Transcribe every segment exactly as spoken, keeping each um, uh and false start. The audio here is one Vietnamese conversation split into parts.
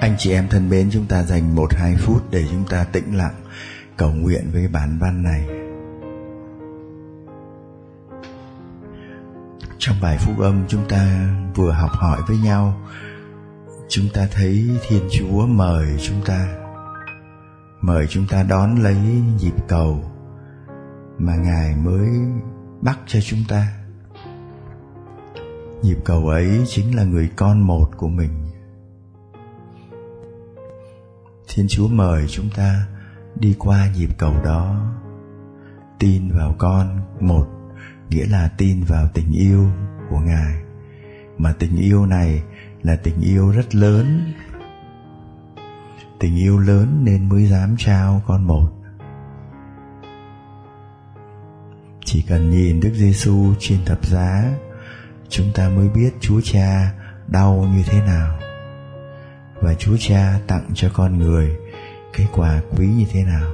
Anh chị em thân mến, chúng ta dành một hai phút để chúng ta tĩnh lặng cầu nguyện với bản văn này. Trong bài phúc âm chúng ta vừa học hỏi với nhau, chúng ta thấy Thiên Chúa mời chúng ta, mời chúng ta đón lấy nhịp cầu mà Ngài mới bắt cho chúng ta. Nhịp cầu ấy chính là người con một của mình. Thiên Chúa mời chúng ta đi qua nhịp cầu đó, tin vào con một, nghĩa là tin vào tình yêu của Ngài. Mà tình yêu này là tình yêu rất lớn, tình yêu lớn nên mới dám trao con một. Chỉ cần nhìn Đức Giêsu trên thập giá, chúng ta mới biết Chúa Cha đau như thế nào, và Chúa Cha tặng cho con người cái quà quý như thế nào.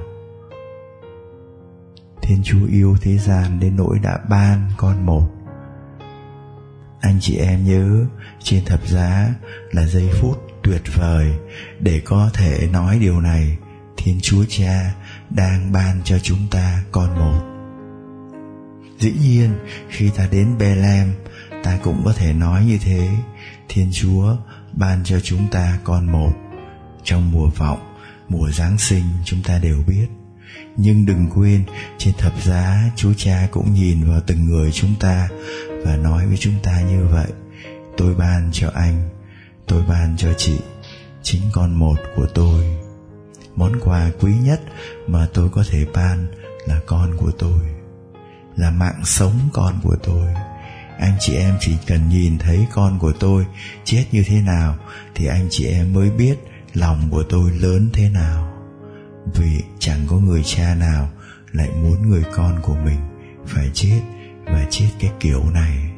Thiên Chúa yêu thế gian đến nỗi đã ban con một. Anh chị em nhớ, trên thập giá là giây phút tuyệt vời để có thể nói điều này. Thiên Chúa Cha đang ban cho chúng ta con một. Dĩ nhiên, khi ta đến Bethlehem, ta cũng có thể nói như thế. Thiên Chúa ban cho chúng ta con một. Trong mùa vọng, mùa Giáng sinh chúng ta đều biết. Nhưng đừng quên, trên thập giá Chúa Cha cũng nhìn vào từng người chúng ta và nói với chúng ta như vậy: tôi ban cho anh, tôi ban cho chị chính con một của tôi. Món quà quý nhất mà tôi có thể ban là con của tôi, là mạng sống con của tôi. Anh chị em chỉ cần nhìn thấy con của tôi chết như thế nào thì anh chị em mới biết lòng của tôi lớn thế nào. Vì chẳng có người cha nào lại muốn người con của mình phải chết, và chết cái kiểu này.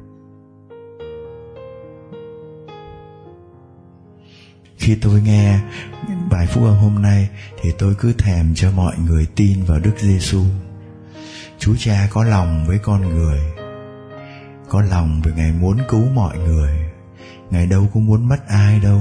Khi tôi nghe bài phúc âm hôm nay thì tôi cứ thèm cho mọi người tin vào Đức Giêsu. Chúa Cha có lòng với con người, có lòng vì Ngài muốn cứu mọi người. Ngài đâu có muốn mất ai đâu.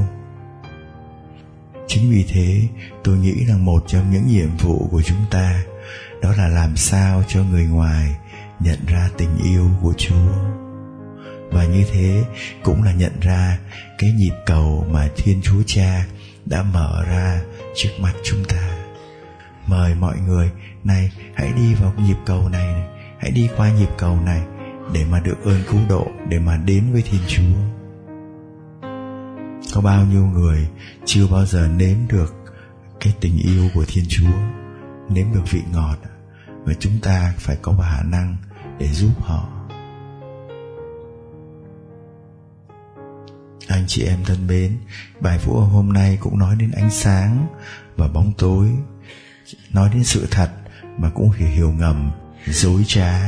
Chính vì thế tôi nghĩ rằng một trong những nhiệm vụ của chúng ta đó là làm sao cho người ngoài nhận ra tình yêu của Chúa. Và như thế cũng là nhận ra cái nhịp cầu mà Thiên Chúa Cha đã mở ra trước mắt chúng ta. Mời mọi người, này hãy đi vào nhịp cầu này, này hãy đi qua nhịp cầu này để mà được ơn cứu độ, để mà đến với Thiên Chúa. Có bao nhiêu người chưa bao giờ nếm được cái tình yêu của Thiên Chúa, nếm được vị ngọt, và chúng ta phải có khả năng để giúp họ. Anh chị em thân mến, bài phúc âm hôm nay cũng nói đến ánh sáng và bóng tối, nói đến sự thật mà cũng hiểu ngầm, dối trá,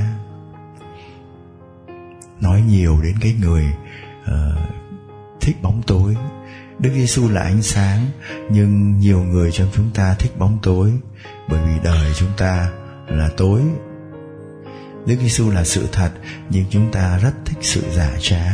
nói nhiều đến cái người uh, thích bóng tối. Đức Giêsu là ánh sáng, nhưng nhiều người trong chúng ta thích bóng tối, bởi vì đời chúng ta là tối. Đức Giêsu là sự thật, nhưng chúng ta rất thích sự giả trá.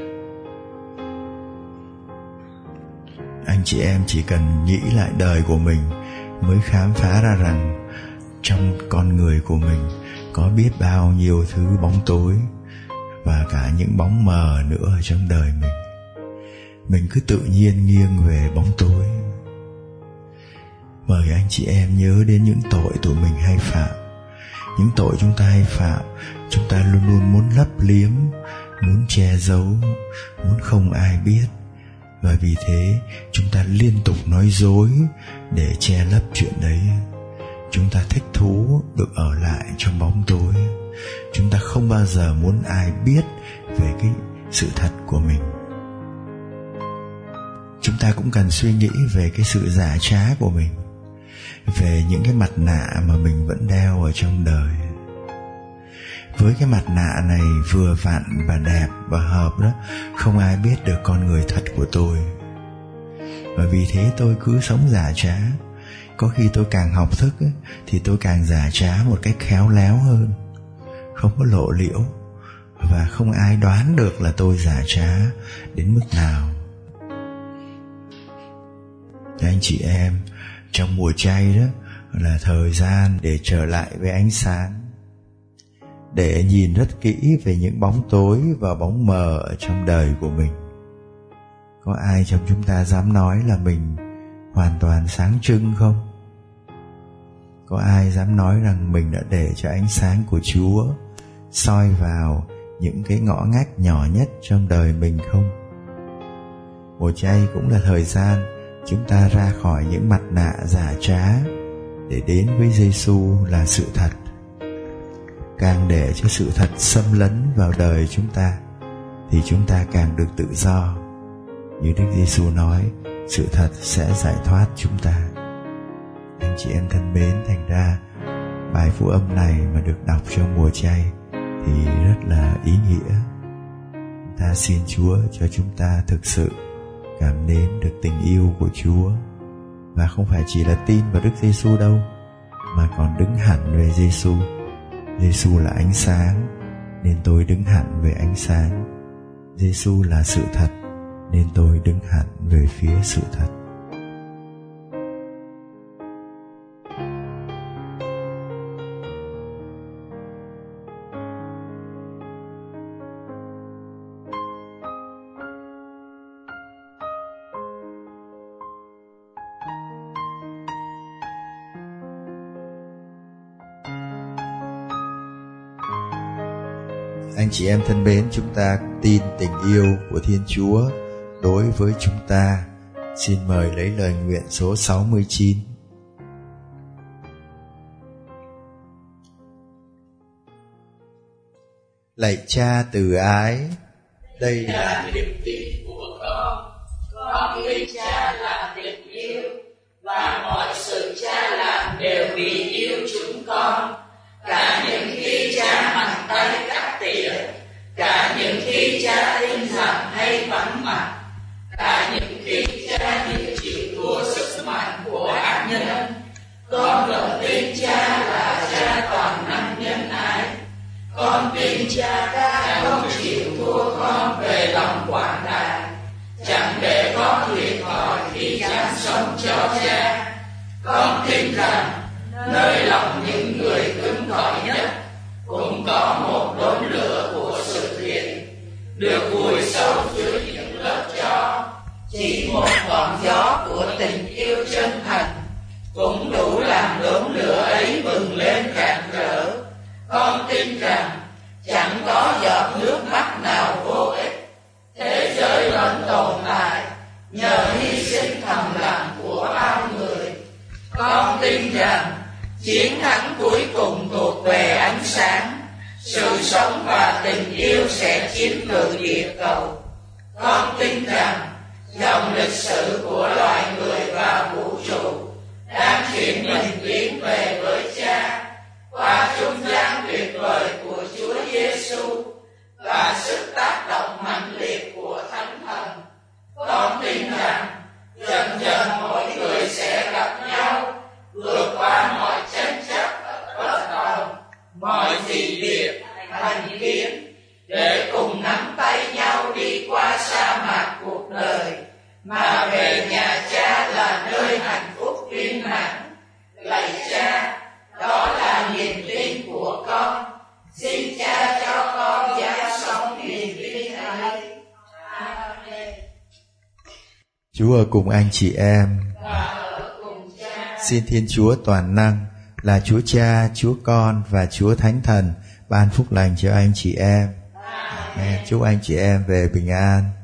Anh chị em chỉ cần nghĩ lại đời của mình mới khám phá ra rằng trong con người của mình có biết bao nhiêu thứ bóng tối, và cả những bóng mờ nữa ở trong đời mình. Mình cứ tự nhiên nghiêng về bóng tối. Mời anh chị em nhớ đến những tội tụi mình hay phạm. Những tội chúng ta hay phạm, chúng ta luôn luôn muốn lấp liếm, muốn che giấu, muốn không ai biết. Và vì thế chúng ta liên tục nói dối để che lấp chuyện đấy. Chúng ta thích thú được ở lại trong bóng tối. Chúng ta không bao giờ muốn ai biết về cái sự thật của mình. Chúng ta cũng cần suy nghĩ về cái sự giả trá của mình, về những cái mặt nạ mà mình vẫn đeo ở trong đời. Với cái mặt nạ này vừa vặn và đẹp và hợp đó, không ai biết được con người thật của tôi. Và vì thế tôi cứ sống giả trá. Có khi tôi càng học thức ấy, thì tôi càng giả trá một cách khéo léo hơn, không có lộ liễu, và không ai đoán được là tôi giả trá đến mức nào. Anh chị em, trong mùa chay đó là thời gian để trở lại với ánh sáng, để nhìn rất kỹ về những bóng tối và bóng mờ ở trong đời của mình. Có ai trong chúng ta dám nói là mình hoàn toàn sáng trưng không? Có ai dám nói rằng mình đã để cho ánh sáng của Chúa soi vào những cái ngõ ngách nhỏ nhất trong đời mình không? Mùa chay cũng là thời gian chúng ta ra khỏi những mặt nạ giả trá để đến với Giêsu là sự thật. Càng để cho sự thật xâm lấn vào đời chúng ta thì chúng ta càng được tự do. Như Đức Giêsu nói, sự thật sẽ giải thoát chúng ta. Anh chị em thân mến, thành ra bài phúc âm này mà được đọc trong mùa chay thì rất là ý nghĩa. Chúng ta xin Chúa cho chúng ta thực sự cảm nếm được tình yêu của Chúa, và không phải chỉ là tin vào Đức Giêsu đâu, mà còn đứng hẳn về Giêsu. Giêsu là ánh sáng nên tôi đứng hẳn về ánh sáng. Giêsu là sự thật nên tôi đứng hẳn về phía sự thật. Anh chị em thân mến, chúng ta tin tình yêu của Thiên Chúa đối với chúng ta. Xin mời lấy lời nguyện số sáu mươi chín. Lạy Cha từ ái, đây là niềm tin của con. Con tin Cha là tình yêu, và mọi sự Cha làm đều vì yêu chúng con. Cả những khi Cha mạnh tay cắt tỉa, cả những khi Cha im lặng hay vắng mặt, cả những khi Cha như chịu thua sức mạnh của ác nhân, con vẫn tin Cha là Cha toàn năng nhân ái. Con tin Cha đã không chịu thua con về lòng quảng đại, chẳng để con thiệt thòi khi dám sống cho Cha. Con tin rằng nơi lòng những người cứng cỏi nhất cũng có một đốm lửa của sự thiện được vùi sâu dưới những lớp tro. Chỉ một ngọn gió của tình yêu chân thành cũng đủ làm đốm lửa ấy bừng lên rạng rỡ. Con tin rằng chẳng có giọt nước mắt nào vô ích. Thế giới vẫn tồn tại nhờ hy sinh thầm lặng của bao người. Con tin rằng chiến thắng cuối cùng thuộc về ánh sáng. Sự sống và tình yêu sẽ chiếm cự địa cầu. Con tin rằng dòng lịch sử của loài người và vũ trụ đang chuyển mình tiến về với Cha qua trung gian tuyệt vời của Chúa Giêsu và sức tác động mạnh liệt của Thánh Thần. Con tin rằng dần dần mỗi người sẽ gặp nhau, vượt qua mọi tranh chấp, bất đồng, mọi dị biệt, thành kiến, để cùng nắm tay nhau đi qua sa mạc cuộc đời, mà về nhà Cha là nơi hạnh phúc viên mãn. Lạy Cha, đó là niềm tin của con. Xin Cha cho con dám sống niềm tin ấy. Amen. Chúa ở cùng anh chị em. Xin Thiên Chúa toàn năng là Chúa Cha, Chúa Con và Chúa Thánh Thần ban phúc lành cho anh chị em. Amen. Chúc anh chị em về bình an.